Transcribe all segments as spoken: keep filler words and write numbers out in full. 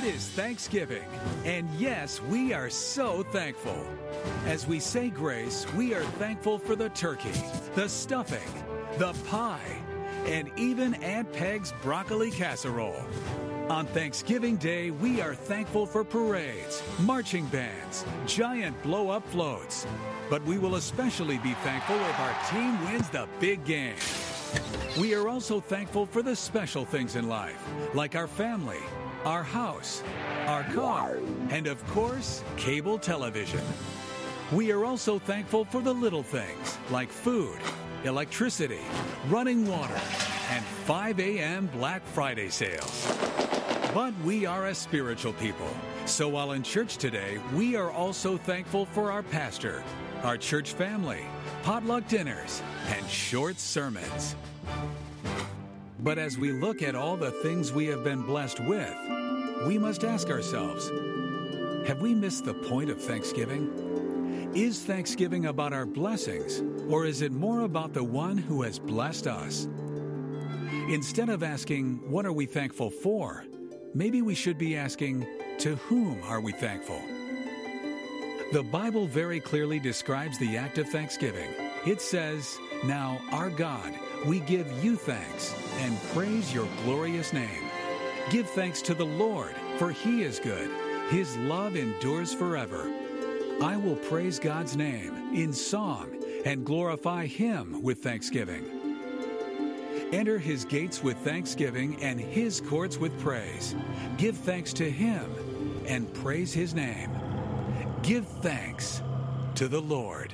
is Thanksgiving, and yes, we are so thankful. As we say grace, we are thankful for the turkey, the stuffing, the pie, and even Aunt Peg's broccoli casserole. On Thanksgiving Day, we are thankful for parades, marching bands, giant blow-up floats. But we will especially be thankful if our team wins the big game. We are also thankful for the special things in life, like our family, our house, our car, and of course, cable television. We are also thankful for the little things, like food, electricity, running water, and five a.m. Black Friday sales. But we are a spiritual people, so while in church today, we are also thankful for our pastor, our church family, potluck dinners, and short sermons. But as we look at all the things we have been blessed with, we must ask ourselves, have we missed the point of Thanksgiving? Is Thanksgiving about our blessings, or is it more about the one who has blessed us? Instead of asking, what are we thankful for? Maybe we should be asking, to whom are we thankful? The Bible very clearly describes the act of thanksgiving. It says, now, our God, we give you thanks and praise your glorious name. Give thanks to the Lord, for he is good. His love endures forever. I will praise God's name in song and glorify him with thanksgiving. Enter his gates with thanksgiving and his courts with praise. Give thanks to him and praise his name. Give thanks to the Lord.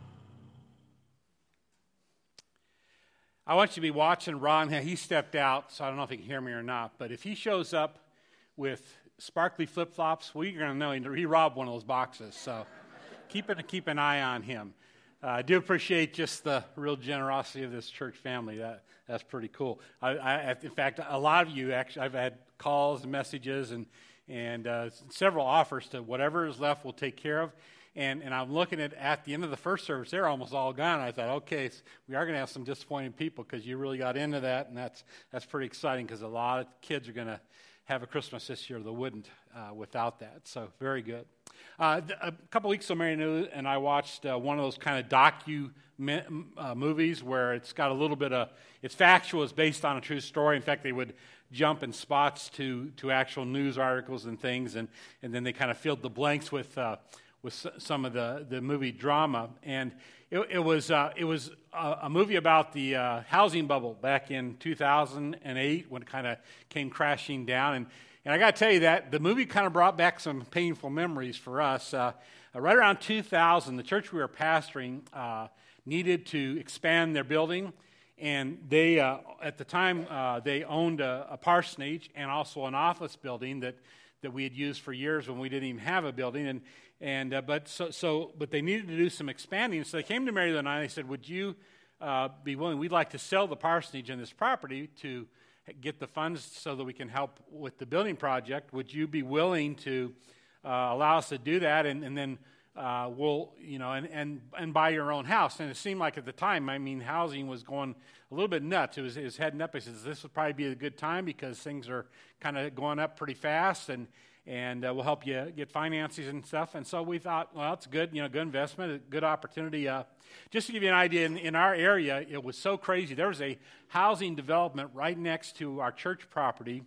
I want you to be watching Ron. He stepped out, so I don't know if he can hear me or not. But if he shows up with sparkly flip-flops, well, you're going to know he robbed one of those boxes. So keep, it, keep an eye on him. Uh, I do appreciate just the real generosity of this church family. That That's pretty cool. I, I, in fact, a lot of you, actually, I've had calls and messages and, and uh, several offers to whatever is left we'll take care of. And and I'm looking at at the end of the first service, they're almost all gone. I thought, okay, so we are going to have some disappointed people because you really got into that, and that's that's pretty exciting because a lot of kids are going to have a Christmas this year that wouldn't uh, without that. So very good. Uh, a couple weeks ago, Mary Lou and I watched uh, one of those kind of docu uh, movies where it's got a little bit of, it's factual, it's based on a true story. In fact, they would jump in spots to to actual news articles and things, and, and then they kind of filled the blanks with uh, with some of the, the movie drama. And it, it was uh, it was a, a movie about the uh, housing bubble back in two thousand eight when it kind of came crashing down. And, and I got to tell you that the movie kind of brought back some painful memories for us. Uh, right around two thousand, the church we were pastoring uh, needed to expand their building. And they, uh, at the time, uh, they owned a, a parsonage and also an office building that, that we had used for years when we didn't even have a building. And and uh, but so so but they needed to do some expanding. So they came to Mary Lou and I. And they said, "Would you uh, be willing? We'd like to sell the parsonage and this property to get the funds so that we can help with the building project. Would you be willing to uh, allow us to do that? And, and then uh, we'll, you know, and, and and buy your own house." And it seemed like at the time, I mean, housing was going a little bit nuts. It was, it was heading up. I said, "This would probably be a good time because things are kind of going up pretty fast, and and uh, we'll help you get finances and stuff." And so we thought, well, it's good, you know, good investment, a good opportunity. Uh, just to give you an idea, in, in our area, it was so crazy. There was a housing development right next to our church property,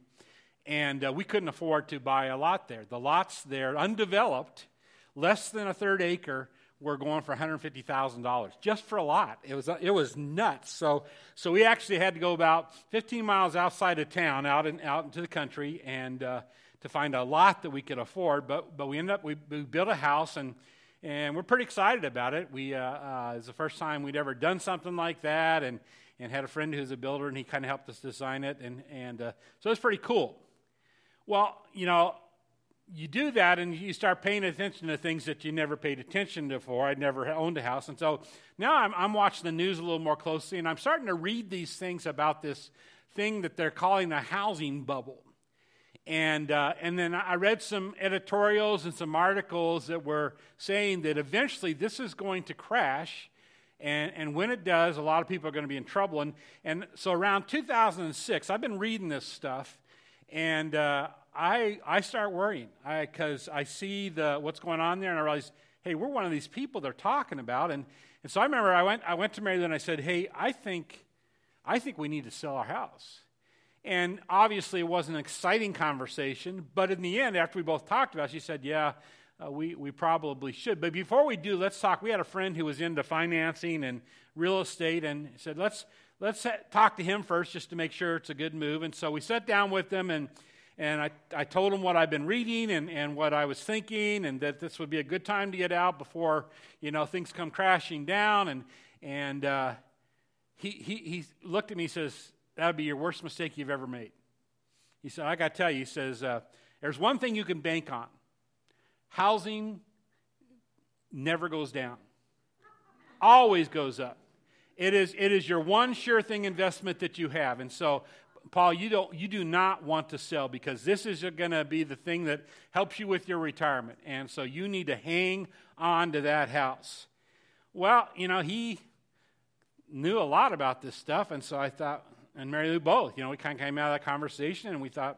and uh, we couldn't afford to buy a lot there. The lots there, undeveloped, less than a third acre, were going for one hundred fifty thousand dollars just for a lot. It was it was nuts. So so we actually had to go about fifteen miles outside of town, out in, out into the country, and uh, to find a lot that we could afford. But but we ended up we, we built a house, and and we're pretty excited about it. We uh, uh, it's the first time we'd ever done something like that, and and had a friend who's a builder, and he kind of helped us design it, and and uh, so it's pretty cool. Well, you know, you do that and you start paying attention to things that you never paid attention to before. I'd never owned a house. And so now I'm, I'm watching the news a little more closely, and I'm starting to read these things about this thing that they're calling a housing bubble. And uh, and then I read some editorials and some articles that were saying that eventually this is going to crash. And, and when it does, a lot of people are going to be in trouble. And, and so around two thousand six, I've been reading this stuff. And uh, I I start worrying because I, I see the what's going on there, and I realize, hey, we're one of these people they're talking about. And, and so I remember I went I went to Mary Lou and I said, hey, I think I think we need to sell our house. And obviously it wasn't an exciting conversation, but in the end, after we both talked about it, she said, yeah, uh, we, we probably should. But before we do, let's talk. We had a friend who was into financing and real estate, and said, let's let's talk to him first just to make sure it's a good move. And so we sat down with them, and and I, I told him what I've been reading and, and what I was thinking, and that this would be a good time to get out before, you know, things come crashing down. And and uh, he, he, he looked at me and says, that would be your worst mistake you've ever made. He said, I got to tell you, he says, uh, there's one thing you can bank on. Housing never goes down. Always goes up. It is it is your one sure thing investment that you have. And so, Paul, you don't you do not want to sell, because this is going to be the thing that helps you with your retirement. And so you need to hang on to that house. Well, you know, he knew a lot about this stuff, and so I thought, and Mary Lou both, you know, we kind of came out of that conversation, and we thought,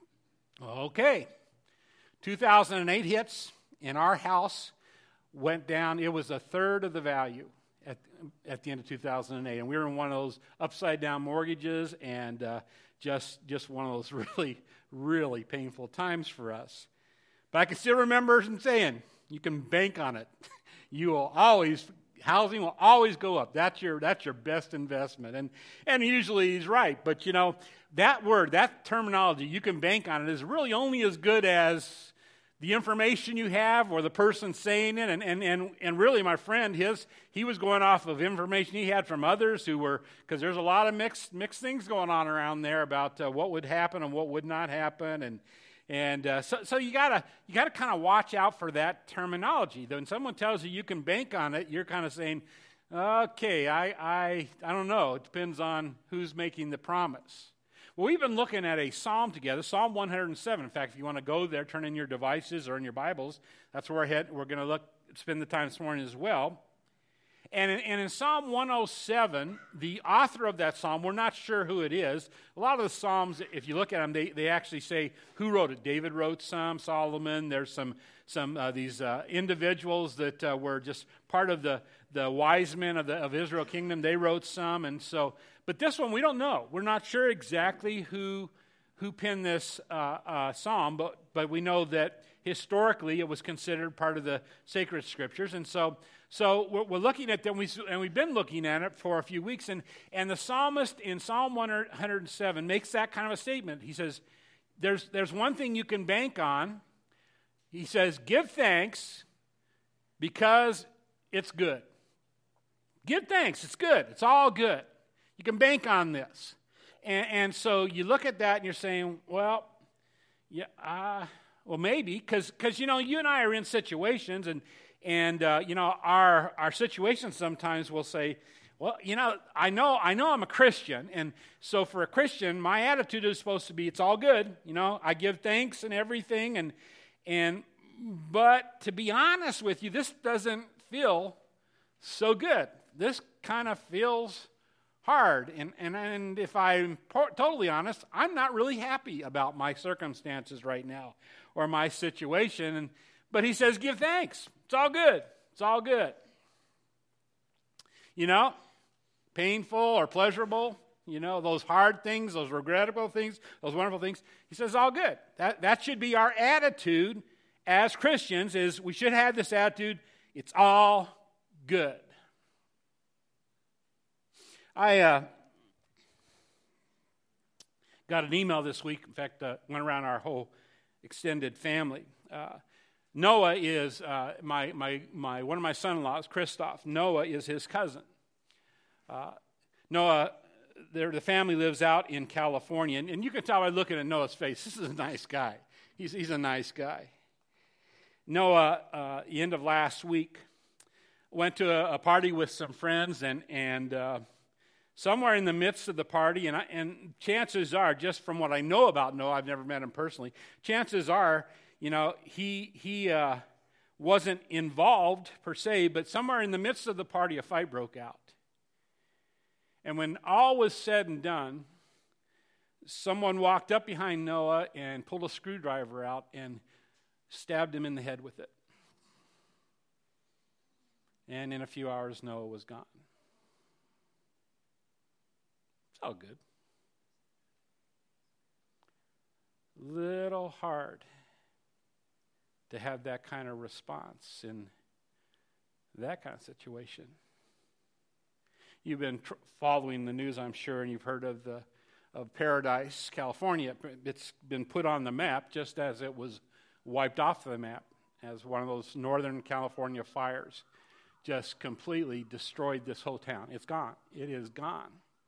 okay. two thousand eight hits, and our house went down. It was a third of the value at at the end of two thousand eight, and we were in one of those upside-down mortgages, and uh, just just one of those really, really painful times for us. But I can still remember him saying, you can bank on it. You will always... Housing will always go up. That's your that's your best investment. And and usually he's right. But, you know, that word, that terminology, you can bank on it, is really only as good as the information you have or the person saying it. And and and, and really, my friend, his he was going off of information he had from others who were, because there's a lot of mixed mixed things going on around there about uh, what would happen and what would not happen. And And uh, so, so you gotta you gotta kind of watch out for that terminology. When someone tells you you can bank on it, you're kind of saying, "Okay, I I I don't know. It depends on who's making the promise." Well, we've been looking at a psalm together, Psalm one hundred seven. In fact, if you want to go there, turn in your devices or in your Bibles. That's where we're head. We're going to look spend the time this morning as well. And in, and in Psalm one oh seven, the author of that psalm, we're not sure who it is. A lot of the psalms, if you look at them, they, they actually say who wrote it. David wrote some, Solomon. There's some some uh, these uh, individuals that uh, were just part of the, the wise men of the of Israel kingdom. They wrote some, and so. But this one we don't know. We're not sure exactly who who penned this uh, uh, psalm, but but we know that historically it was considered part of the sacred scriptures, and so. So we're, we're looking at them, and we've been looking at it for a few weeks, and, and the psalmist in Psalm one hundred seven makes that kind of a statement. He says, there's, there's one thing you can bank on. He says, give thanks because it's good. Give thanks, it's good. It's all good. You can bank on this. And, and so you look at that, and you're saying, well, yeah, uh, well, maybe, because, you know, you and I are in situations, and And, uh, you know, our our situation sometimes will say, well, you know, I know I know I'm a Christian. And so for a Christian, my attitude is supposed to be, it's all good. You know, I give thanks and everything. And, and but to be honest with you, this doesn't feel so good. This kind of feels hard. And, and, and if I'm totally honest, I'm not really happy about my circumstances right now or my situation. And, but he says, give thanks. It's all good. It's all good. You know, painful or pleasurable, you know, those hard things, those regrettable things, those wonderful things. He says, all good. That, that should be our attitude as Christians, is we should have this attitude, it's all good. I uh, got an email this week, in fact, uh, went around our whole extended family. Uh, Noah is uh, my my my one of my son-in-laws, Christoph. Noah is his cousin. Uh, Noah, the family lives out in California, and, and you can tell by looking at Noah's face, this is a nice guy. He's he's a nice guy. Noah, uh, the end of last week, went to a, a party with some friends, and and uh, somewhere in the midst of the party, and I, and chances are, just from what I know about Noah, I've never met him personally. Chances are, you know, he he uh, wasn't involved per se, but somewhere in the midst of the party, a fight broke out. And when all was said and done, someone walked up behind Noah and pulled a screwdriver out and stabbed him in the head with it. And in a few hours, Noah was gone. It's all good. Little hard to have that kind of response in that kind of situation. You've been tr- following the news, I'm sure, and you've heard of the of Paradise, California. It's been put on the map just as it was wiped off the map as one of those Northern California fires just completely destroyed this whole town. It's gone. It is gone.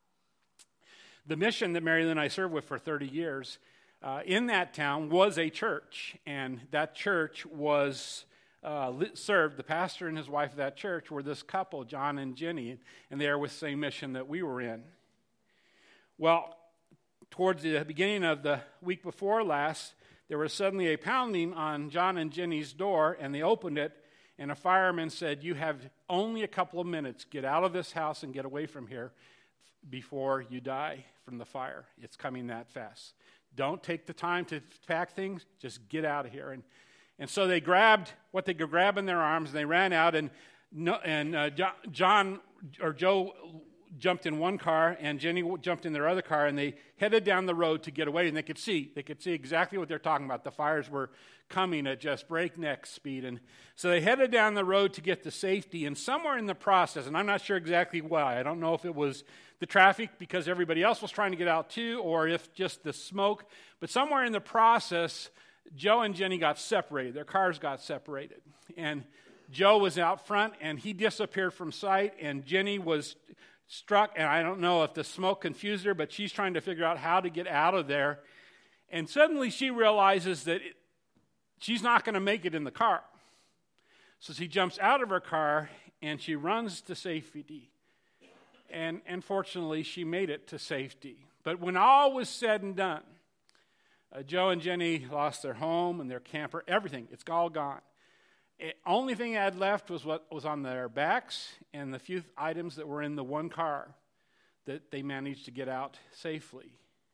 The mission that Mary Lynn and I served with for thirty years uh, in that town was a church, and that church was uh, served, the pastor and his wife of that church were this couple, John and Jenny, and they are with the same mission that we were in. Well, towards the beginning of the week before last, there was suddenly a pounding on John and Jenny's door, and they opened it, and a fireman said, "You have only a couple of minutes. Get out of this house and get away from here before you die from the fire. It's coming that fast. Don't take the time to pack things. Just get out of here." And and so they grabbed what they could grab in their arms, and they ran out, and no, and uh, John or Joe jumped in one car, and Jenny jumped in their other car, and they headed down the road to get away, and they could see, they could see exactly what they're talking about. The fires were coming at just breakneck speed, and so they headed down the road to get to safety, and somewhere in the process, and I'm not sure exactly why, I don't know if it was the traffic because everybody else was trying to get out too, or if just the smoke, but somewhere in the process, Joe and Jenny got separated. Their cars got separated, and Joe was out front, and he disappeared from sight, and Jenny was struck, and I don't know if the smoke confused her, but she's trying to figure out how to get out of there. And suddenly she realizes that it, she's not going to make it in the car. So she jumps out of her car, and she runs to safety. And, and fortunately, she made it to safety. But when all was said and done, uh, Joe and Jenny lost their home and their camper, everything. It's all gone. The only thing I had left was what was on their backs and the few items that were in the one car that they managed to get out safely.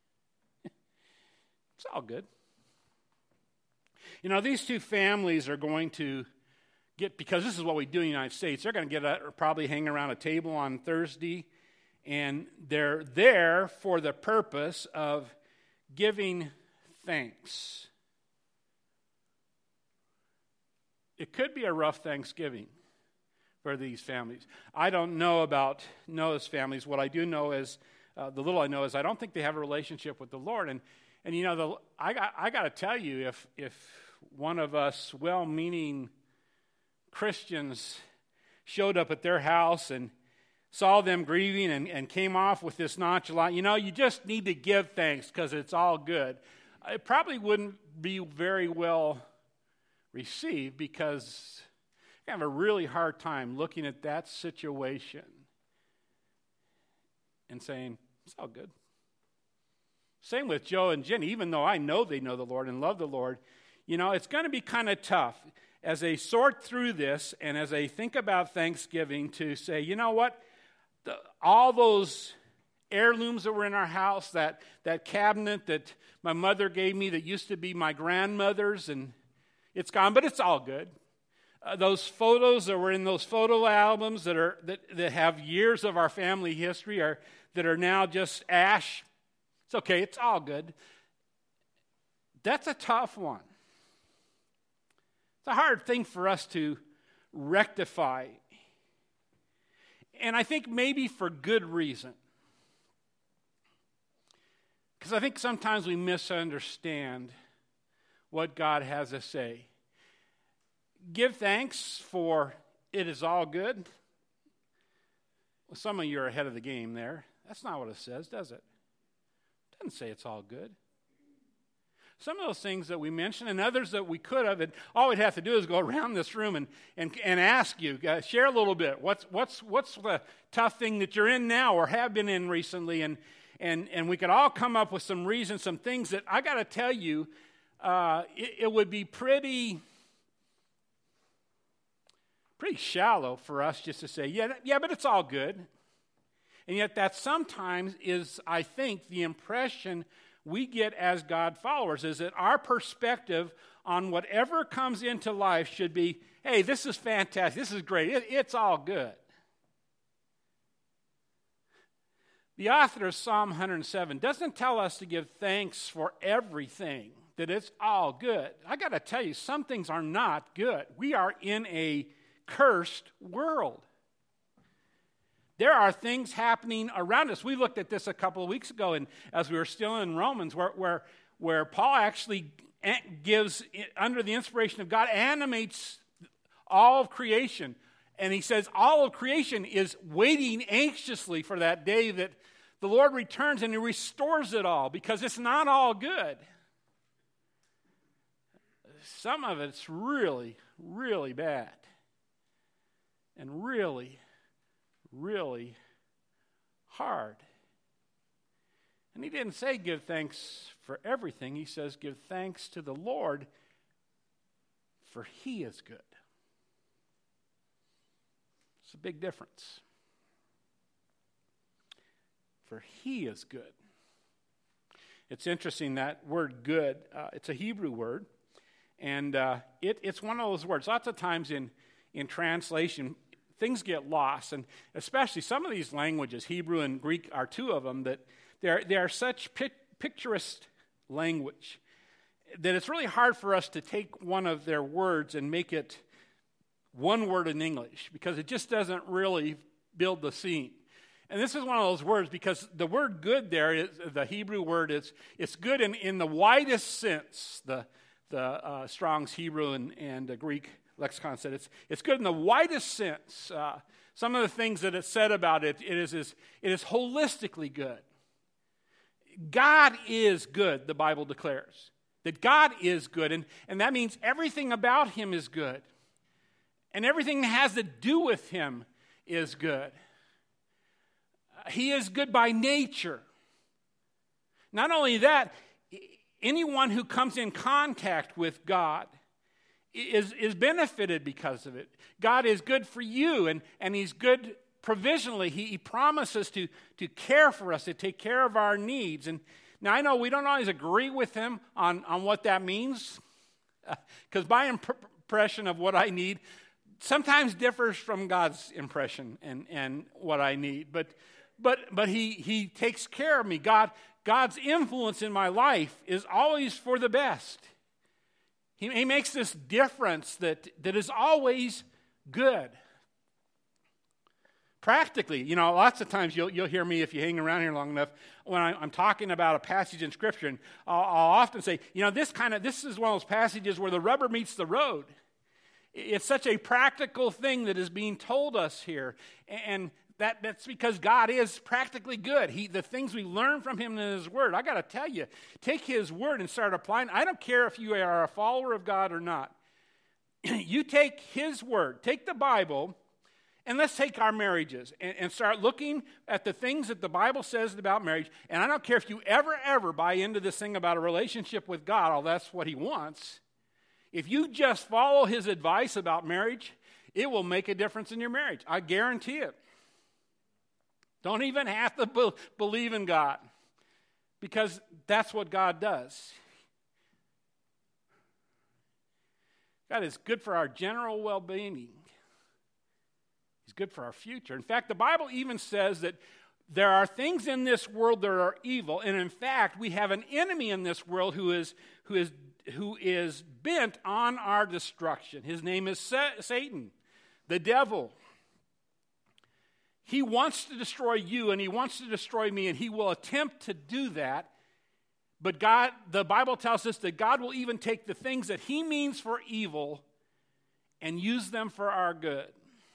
It's all good. You know, these two families are going to get, because this is what we do in the United States, they're going to get a, or probably hang around a table on Thursday, and they're there for the purpose of giving thanks. It could be a rough Thanksgiving for these families. I don't know about Noah's families. What I do know is, uh, the little I know is I don't think they have a relationship with the Lord. And, and you know, the, I got, I got to tell you, if, if one of us well-meaning Christians showed up at their house and saw them grieving and, and came off with this nonchalant, you know, you just need to give thanks because it's all good. It probably wouldn't be very well received because I have a really hard time looking at that situation and saying, it's all good. Same with Joe and Jenny. Even though I know they know the Lord and love the Lord, you know, it's going to be kind of tough as they sort through this and as they think about Thanksgiving to say, you know what, the, all those heirlooms that were in our house, that, that cabinet that my mother gave me that used to be my grandmother's, and it's gone, but it's all good. Uh, those photos that were in those photo albums that are that, that have years of our family history are that are now just ash. It's okay. It's all good. That's a tough one. It's a hard thing for us to rectify, and I think maybe for good reason. Because I think sometimes we misunderstand what God has to say. Give thanks for it is all good. Well, some of you are ahead of the game there. That's not what it says, does it? It doesn't say it's all good. Some of those things that we mentioned and others that we could have, and all we'd have to do is go around this room and, and, and ask you, uh, share a little bit. What's, what's, what's the tough thing that you're in now or have been in recently? And, and, and we could all come up with some reasons, some things that I got to tell you, Uh, it, it would be pretty, pretty shallow for us just to say, yeah, yeah, but it's all good. And yet that sometimes is, I think, the impression we get as God followers is that our perspective on whatever comes into life should be, hey, this is fantastic, this is great, it, it's all good. The author of Psalm one hundred seven doesn't tell us to give thanks for everything, that it's all good. I got to tell you, some things are not good. We are in a cursed world. There are things happening around us. We looked at this a couple of weeks ago, and as we were still in Romans, where where, where Paul actually gives, under the inspiration of God, animates all of creation. And he says all of creation is waiting anxiously for that day that the Lord returns and he restores it all, because it's not all good. Some of it's really, really bad. And really, really hard. And he didn't say give thanks for everything. He says give thanks to the Lord, for he is good. It's a big difference. For he is good. It's interesting, that word good, uh, it's a Hebrew word, and uh, it, it's one of those words. Lots of times in, in translation, things get lost, and especially some of these languages, Hebrew and Greek are two of them, that they're, they are such pic- picturesque language that it's really hard for us to take one of their words and make it one word in English, because it just doesn't really build the scene. And this is one of those words, because the word good there, is the Hebrew word, is it's good in, in the widest sense. The, the uh, Strong's Hebrew and, and uh, Greek lexicon said it's, it's good in the widest sense. Uh, some of the things that it said about it, it is, is, it is holistically good. God is good, the Bible declares. That God is good, and, and that means everything about him is good. And everything that has to do with him is good. He is good by nature. Not only that, anyone who comes in contact with God is, is benefited because of it. God is good for you, and, and he's good provisionally. He, he promises to, to care for us, to take care of our needs. And now I know we don't always agree with him on, on what that means, because my imp- impression of what I need sometimes differs from God's impression and, and what I need. But but but he he takes care of me. God God's influence in my life is always for the best. He, he makes this difference that, that is always good. Practically, you know, lots of times you'll you'll hear me, if you hang around here long enough, when I, I'm talking about a passage in Scripture, and I'll, I'll often say, you know, this kind of this is one of those passages where the rubber meets the road. It's such a practical thing that is being told us here. And that, that's because God is practically good. He, the things we learn from him in his word, I got to tell you, take his word and start applying. I don't care if you are a follower of God or not. You take his word, take the Bible, and let's take our marriages and, and start looking at the things that the Bible says about marriage. And I don't care if you ever, ever buy into this thing about a relationship with God, although that's what he wants. If you just follow his advice about marriage, it will make a difference in your marriage. I guarantee it. Don't even have to be- believe in God, because that's what God does. God is good for our general well-being. He's good for our future. In fact, the Bible even says that there are things in this world that are evil, and in fact, we have an enemy in this world who is who is who is bent on our destruction. His name is Satan, the devil. He wants to destroy you, and he wants to destroy me, and he will attempt to do that. But God, the Bible tells us that God will even take the things that he means for evil and use them for our good.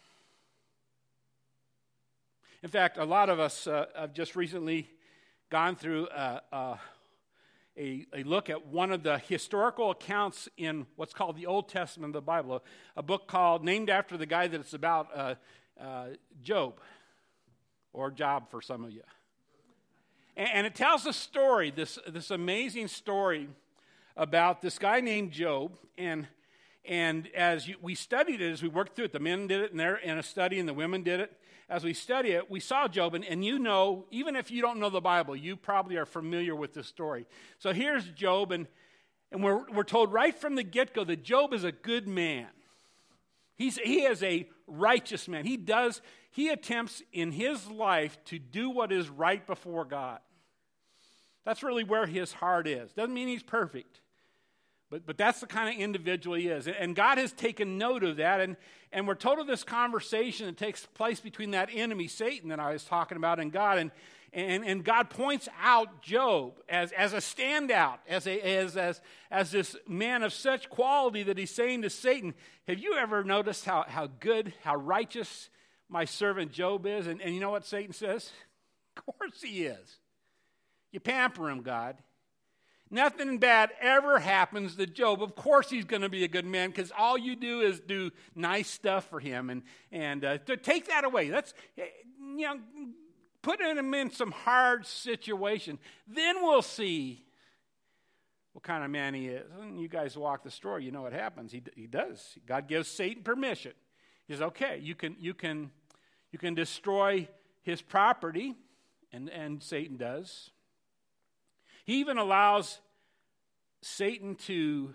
In fact, a lot of us uh, have just recently gone through uh, uh, A, a look at one of the historical accounts in what's called the Old Testament of the Bible, a, a book called, named after the guy that it's about, uh, uh, Job, or Job for some of you. And, and it tells a story, this, this amazing story about this guy named Job, and and as you, we studied it, as we worked through it, the men did it in, their, in a study, and the women did it. As we study it, we saw Job, and, and you know, even if you don't know the Bible, you probably are familiar with this story. So here's Job, and, and we're, we're told right from the get-go that Job is a good man. He's, he is a righteous man. He does, he attempts in his life to do what is right before God. That's really where his heart is. Doesn't mean he's perfect. But but that's the kind of individual he is. And God has taken note of that. And, and we're told of this conversation that takes place between that enemy, Satan, that I was talking about, and God. And and, and God points out Job as, as a standout, as, a, as, as, as this man of such quality that he's saying to Satan, have you ever noticed how, how good, how righteous my servant Job is? And, and you know what Satan says? Of course he is. You pamper him, God. Nothing bad ever happens to Job. Of course he's going to be a good man because all you do is do nice stuff for him. And, and uh, to take that away, that's, you know, put him in some hard situation. Then we'll see what kind of man he is. And you guys walk the story, you know what happens. He, he does. God gives Satan permission. He says, okay, you can, you can, you can destroy his property, and, and Satan does. He even allows Satan to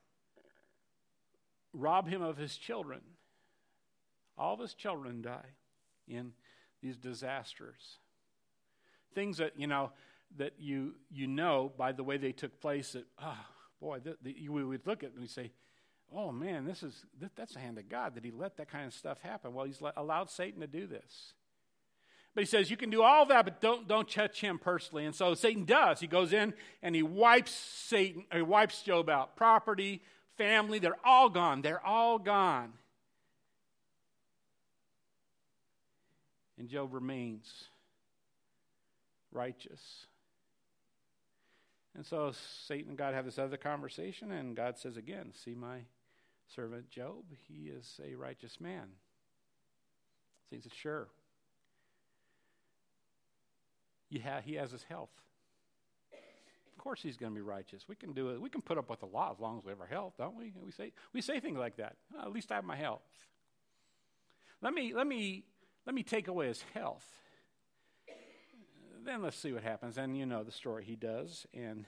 rob him of his children. All of his children die in these disasters. Things that, you know, that you you know by the way they took place that, oh, boy, the, the, we would look at it and we say, oh, man, this is that, that's the hand of God that he let that kind of stuff happen. Well, he's let, allowed Satan to do this. But he says, you can do all that, but don't don't touch him personally. And so Satan does. He goes in and he wipes Satan, or he wipes Job out. Property, family, they're all gone. They're all gone. And Job remains righteous. And so Satan and God have this other conversation, and God says again, see my servant Job, he is a righteous man. Satan says, sure. Yeah, he has his health. Of course he's going to be righteous. We can do it. We can put up with the law as long as we have our health, don't we? We say we say things like that. Oh, at least I have my health. Let me let me let me take away his health. Then let's see what happens. And you know the story. He does, and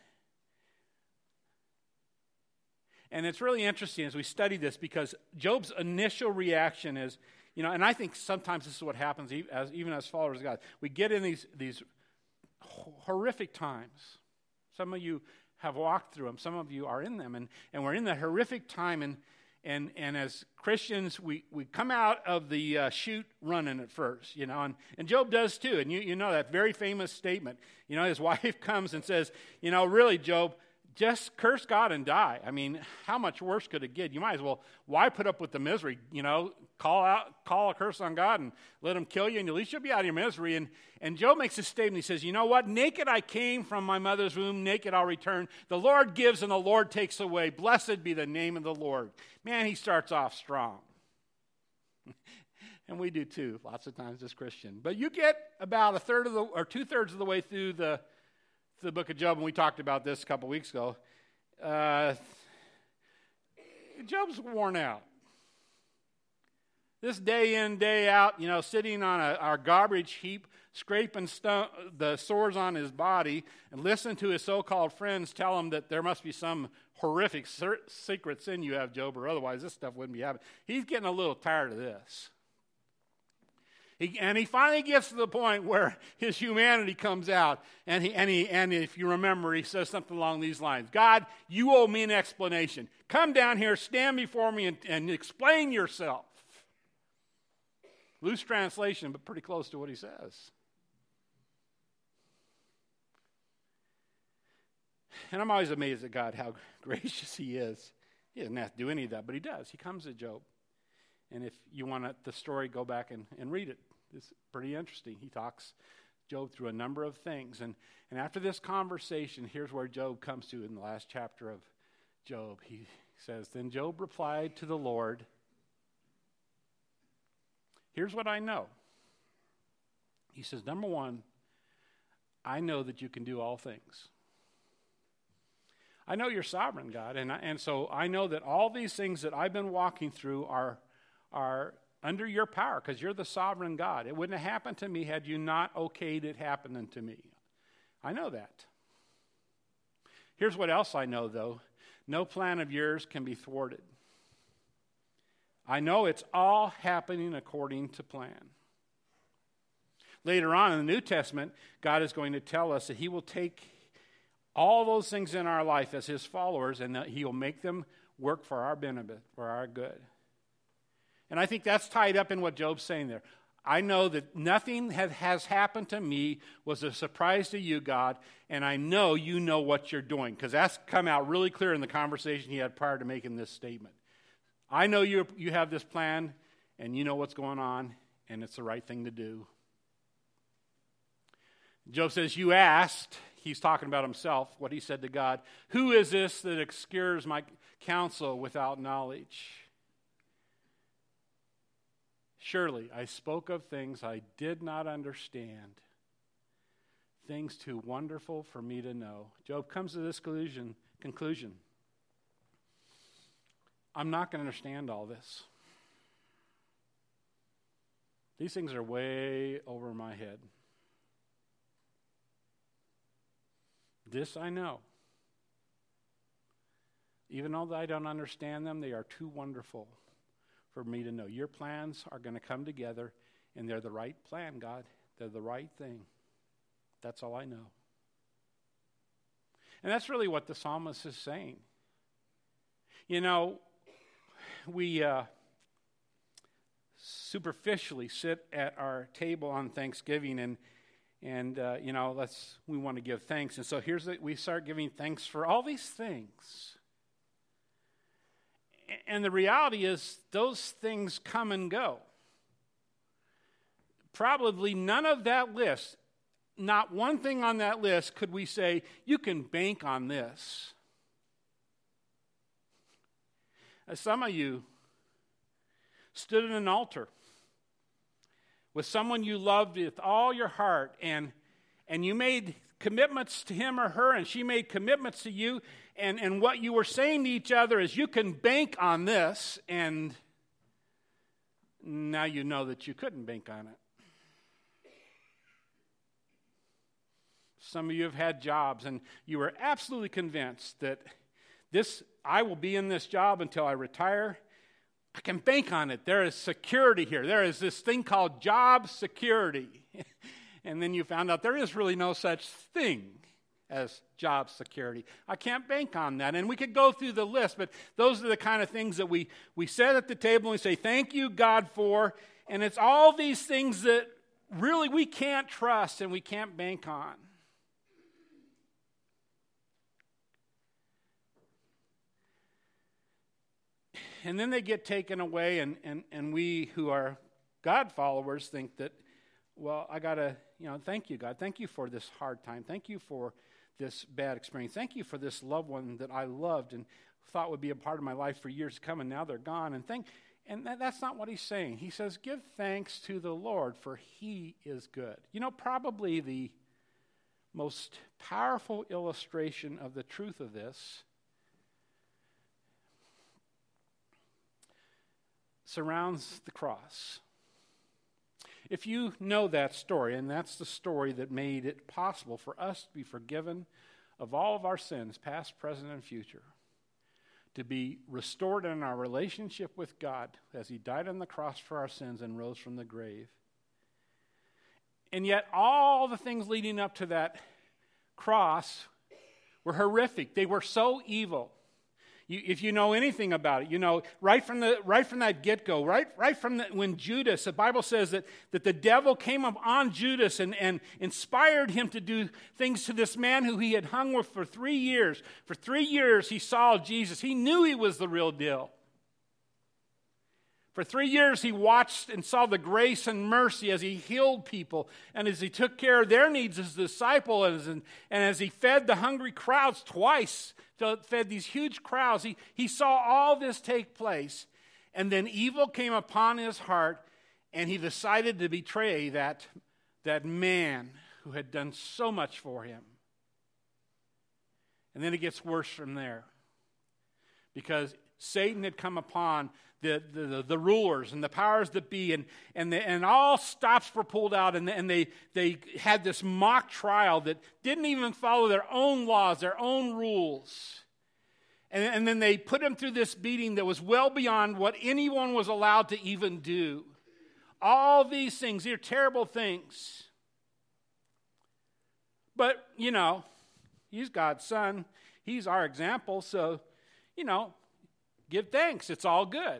and it's really interesting as we study this because Job's initial reaction is, you know, and I think sometimes this is what happens as even as followers of God. We get in these these horrific times. Some of you have walked through them. Some of you are in them. And, and we're in the horrific time. And and and as Christians, we, we come out of the uh, chute running at first, you know. And, and Job does too. And you, you know that very famous statement. You know, his wife comes and says, you know, really, Job, just curse God and die. I mean, how much worse could it get? You might as well, why put up with the misery? You know, call out, call a curse on God and let him kill you, and at least you'll be out of your misery. And, and Job makes a statement. He says, you know what? Naked I came from my mother's womb, naked I'll return. The Lord gives and the Lord takes away. Blessed be the name of the Lord. Man, he starts off strong. And we do too, lots of times as Christian. But you get about a third of the, or two-thirds of the way through the the book of Job, and we talked about this a couple weeks ago. Uh, Job's worn out. This day in, day out, you know, sitting on a, our garbage heap, scraping stu- the sores on his body, and listening to his so-called friends tell him that there must be some horrific ser- secret sin you have, Job, or otherwise this stuff wouldn't be happening. He's getting a little tired of this. He, and he finally gets to the point where his humanity comes out. And he, and he, and if you remember, he says something along these lines. God, you owe me an explanation. Come down here, stand before me, and, and explain yourself. Loose translation, but pretty close to what he says. And I'm always amazed at God, how gracious he is. He doesn't have to do any of that, but he does. He comes to Job. And if you want the story, go back and, and read it. It's pretty interesting. He talks Job through a number of things. And, and after this conversation, here's where Job comes to in the last chapter of Job. He says, then Job replied to the Lord, here's what I know. He says, number one, I know that you can do all things. I know you're sovereign, God, and, I, and so I know that all these things that I've been walking through are, are under your power because you're the sovereign God. It wouldn't have happened to me had you not okayed it happening to me. I know that. Here's what else I know, though. No plan of yours can be thwarted. I know it's all happening according to plan. Later on in the New Testament, God is going to tell us that he will take all those things in our life as his followers and that he will make them work for our benefit, for our good. And I think that's tied up in what Job's saying there. I know that nothing have, has happened to me was a surprise to you, God, and I know you know what you're doing, because that's come out really clear in the conversation he had prior to making this statement. I know you you have this plan, and you know what's going on, and it's the right thing to do. Job says, you asked, he's talking about himself, what he said to God, who is this that obscures my counsel without knowledge? Surely I spoke of things I did not understand, things too wonderful for me to know. Job comes to this conclusion, conclusion. I'm not going to understand all this. These things are way over my head. This I know. Even though I don't understand them, they are too wonderful for me to know. Your plans are going to come together, and they're the right plan, God. They're the right thing. That's all I know. And that's really what the psalmist is saying. You know, we uh, superficially sit at our table on Thanksgiving, and and uh, you know, let's we want to give thanks. And so here's the, we start giving thanks for all these things. And the reality is those things come and go. Probably none of that list, not one thing on that list could we say, you can bank on this. As some of you stood at an altar with someone you loved with all your heart, and, and you made commitments to him or her, and she made commitments to you, and, and what you were saying to each other is, you can bank on this, and now you know that you couldn't bank on it. Some of you have had jobs, and you were absolutely convinced that this, I will be in this job until I retire. I can bank on it. There is security here. There is this thing called job security. And then you found out there is really no such thing as job security. I can't bank on that. And we could go through the list, but those are the kind of things that we, we sit at the table and we say, thank you, God, for. And it's all these things that really we can't trust and we can't bank on. And then they get taken away, and, and, and we who are God followers think that, well, I got to, you know, thank you, God. Thank you for this hard time. Thank you for this bad experience. Thank you for this loved one that I loved and thought would be a part of my life for years to come, and now they're gone. And thank, and that, that's not what he's saying. He says, give thanks to the Lord, for he is good. You know, probably the most powerful illustration of the truth of this surrounds the cross. If you know that story, and that's the story that made it possible for us to be forgiven of all of our sins, past, present, and future, to be restored in our relationship with God as he died on the cross for our sins and rose from the grave. And yet all the things leading up to that cross were horrific. They were so evil. You, if you know anything about it, you know, right from the right from that get-go, right, right from the, when Judas, the Bible says that, that the devil came up on Judas and, and inspired him to do things to this man who he had hung with for three years. For three years he saw Jesus. He knew he was the real deal. For three years he watched and saw the grace and mercy as he healed people and as he took care of their needs as a disciple and as, and as he fed the hungry crowds twice, fed these huge crowds. He, he saw all this take place, and then evil came upon his heart, and he decided to betray that, that man who had done so much for him. And then it gets worse from there. Because Satan had come upon the, the, the rulers and the powers that be, and, and, the, and all stops were pulled out, and, and they, they had this mock trial that didn't even follow their own laws, their own rules. And, and then they put him through this beating that was well beyond what anyone was allowed to even do. All these things, these are terrible things. But, you know, he's God's son. He's our example, so, you know, give thanks. It's all good.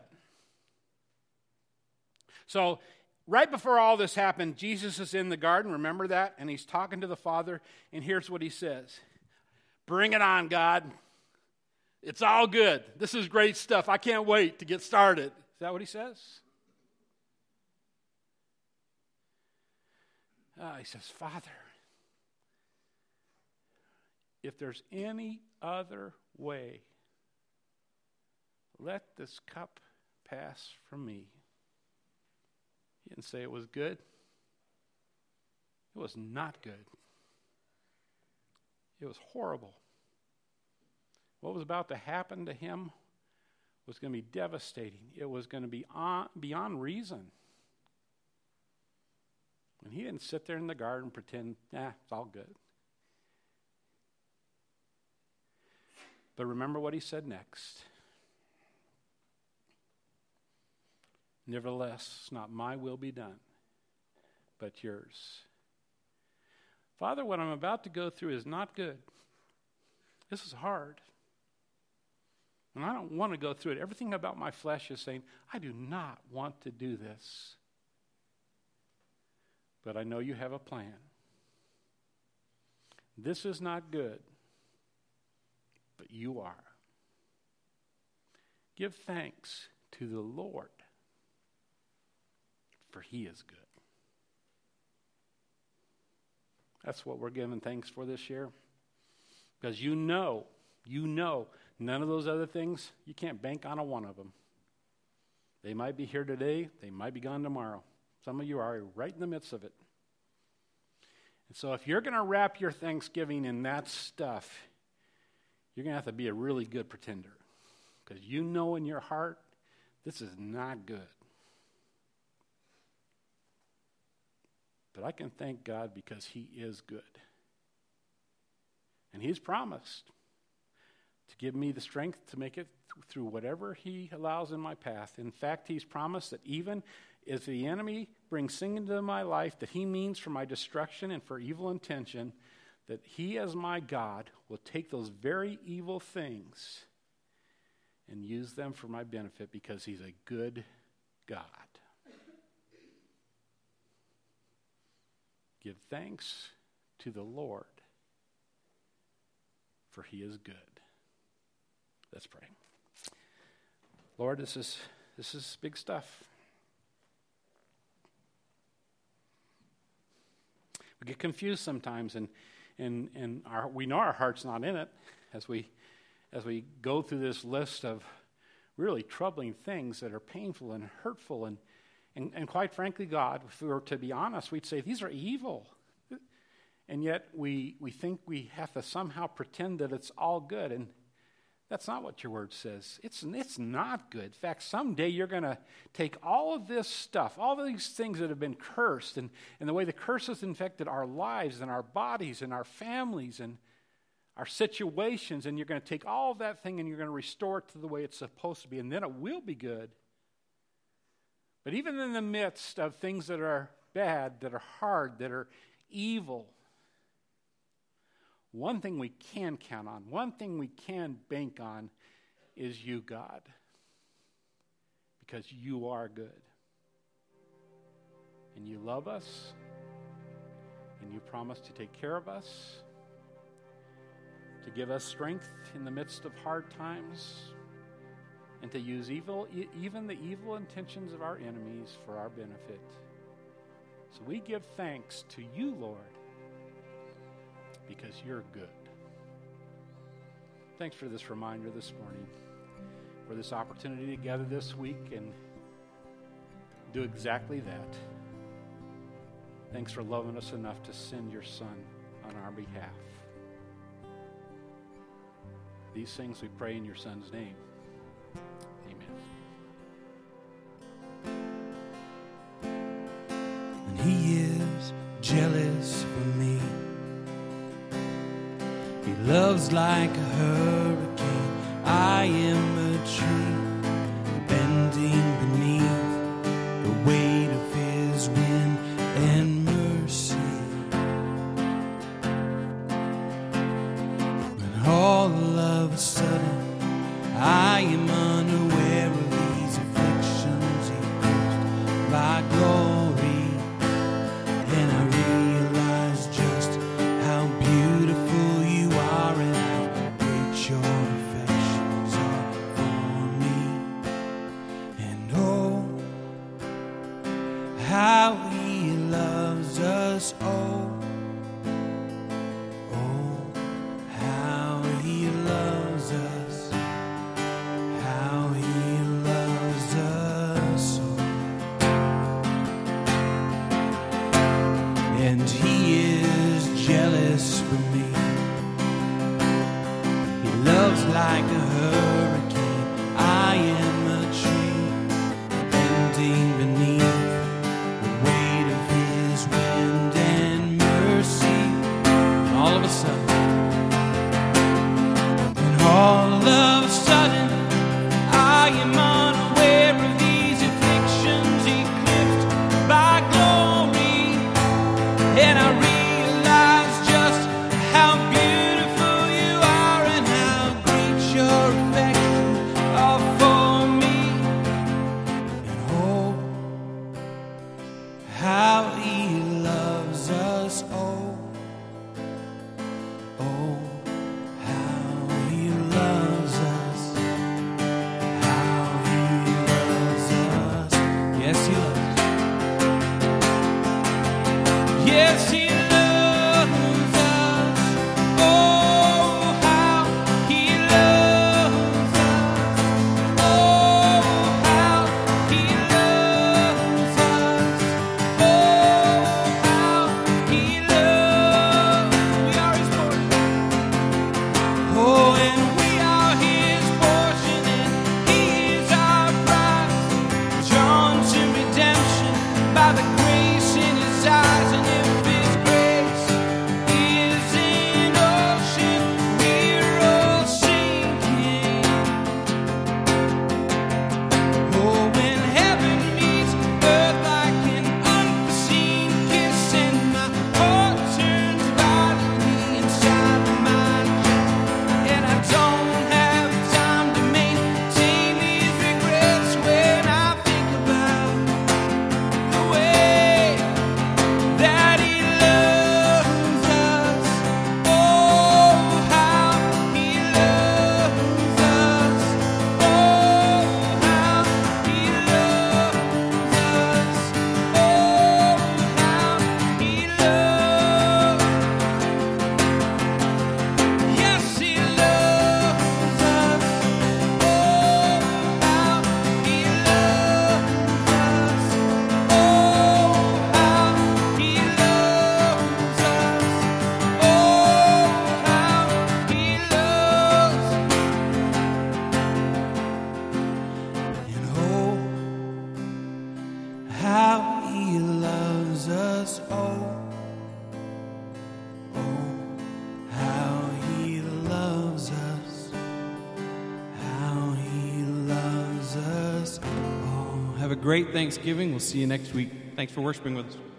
So, right before all this happened, Jesus is in the garden, remember that? And he's talking to the Father, and here's what he says. Bring it on, God. It's all good. This is great stuff. I can't wait to get started. Is that what he says? Uh, he says, Father, if there's any other way, let this cup pass from me. He didn't say it was good. It was not good. It was horrible. What was about to happen to him was going to be devastating. It was going to be on, beyond reason. And he didn't sit there in the garden and pretend, nah, it's all good. But remember what he said next. Nevertheless, not my will be done, but yours. Father, what I'm about to go through is not good. This is hard. And I don't want to go through it. Everything about my flesh is saying, I do not want to do this. But I know you have a plan. This is not good. But you are. Give thanks to the Lord, for he is good. That's what we're giving thanks for this year. Because you know, you know, none of those other things, you can't bank on a one of them. They might be here today, they might be gone tomorrow. Some of you are right in the midst of it. And so if you're going to wrap your Thanksgiving in that stuff, you're going to have to be a really good pretender, because you know in your heart, this is not good. But I can thank God because he is good. And he's promised to give me the strength to make it th- through whatever he allows in my path. In fact, he's promised that even if the enemy brings sin into my life that he means for my destruction and for evil intention, that he, as my God, will take those very evil things and use them for my benefit because he's a good God. Give thanks to the Lord, for he is good. Let's pray. Lord, this is this is big stuff. We get confused sometimes, and And and our, we know our heart's not in it as we as we go through this list of really troubling things that are painful and hurtful. And, and, and quite frankly, God, if we were to be honest, we'd say these are evil. And yet we, we think we have to somehow pretend that it's all good. And that's not what your word says. It's, it's not good. In fact, someday you're going to take all of this stuff, all of these things that have been cursed, and, and the way the curse has infected our lives and our bodies and our families and our situations, and you're going to take all of that thing and you're going to restore it to the way it's supposed to be, and then it will be good. But even in the midst of things that are bad, that are hard, that are evil, one thing we can count on, one thing we can bank on is you, God, because you are good. And you love us, and you promise to take care of us, to give us strength in the midst of hard times, and to use evil, even the evil intentions of our enemies for our benefit. So we give thanks to you, Lord, because you're good. Thanks for this reminder this morning, for this opportunity to gather this week and do exactly that. Thanks for loving us enough to send your Son on our behalf. These things we pray in your Son's name. And he is jealous for me. He loves like a hurricane. I am a tree bending beneath the weight of his wind and mercy. And all of a sudden I am unaware of these afflictions he caused by glory, and I realize just how beautiful you are and how great your affections are for me. And oh, how he loves us, oh, oh, how he loves us, how he loves us, oh. And he is jealous for me. He loves like a hurricane. I am a tree bending beneath the weight of his wind and mercy. And all of a sudden, and all of a sudden, I am unaware of these afflictions eclipsed by glory, and I realize just how beautiful you are and how great your affections are for me. And oh, how he loves us, oh, oh, how he loves us, how he loves us. Yes, he loves us. Yes, he loves us. Oh, how he loves us. Oh, how he loves us. Oh, how he loves. We are his portion. Oh, and we are his portion, and he is our prize. Drawn to redemption by the grace in his eyes, and if his grace is an ocean, we're all sinking. Oh, when heaven meets earth like an unseen kiss, and my heart turns violently inside of my chest, and I don't have time to maintain these regrets when I think about the way that he loves us. Oh, how he loves us. Oh, how he loves us. Oh, how he loves. Yes, he loves us. Oh, how he loves us. Oh, how he loves us. Oh, how he loves. And oh, how he loves us. Oh, oh, how he loves us. How he loves us. Oh, have a great Thanksgiving. We'll see you next week. Thanks for worshiping with us.